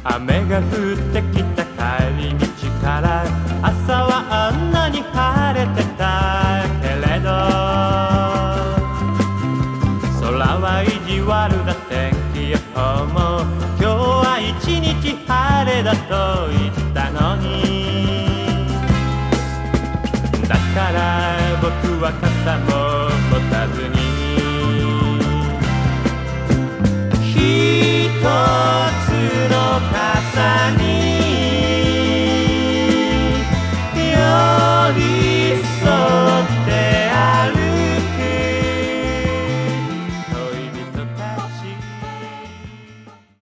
雨が降ってきた帰り道から朝はあんなに晴れてたけれど空は意地悪だ天気予報も今日は一日晴れだと言ったのにだから僕は傘も持たずに一つの傘に